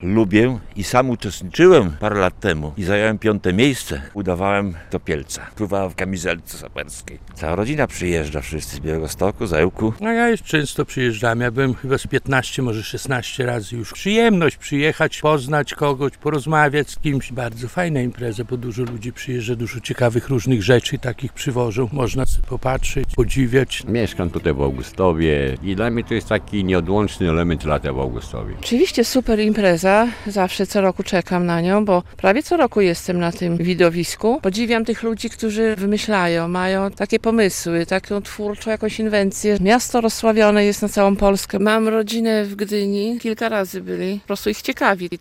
lubię i sam uczestniczyłem parę lat temu i zająłem 5. miejsce. Udawałem topielca. Pływałem w kamizelce saperskiej. Cała rodzina przyjeżdża, wszyscy z Białegostoku, Zająłku. No ja już często przyjeżdżam. Ja byłem chyba z 15, może 16 razy już. Przyjemność przyjechać, poznać kogoś, porozmawiać z kimś. Bardzo fajna impreza, bo dużo ludzi przyjeżdża, dużo ciekawych różnych rzeczy takich przywożą. Można sobie popatrzeć, podziwiać. Mieszkam tutaj w Augustowie i dla mnie to jest taki nieodłączny element lata w Augustowie. Oczywiście super impreza, zawsze co roku czekam na nią, bo prawie co roku jestem na tym widowisku. Podziwiam tych ludzi, którzy wymyślają, mają takie pomysły, taką twórczą jakąś inwencję. Miasto rozsławione jest na całą Polskę. Mam rodzinę w Gdyni, kilka razy byli, po prostu ich ciekawi.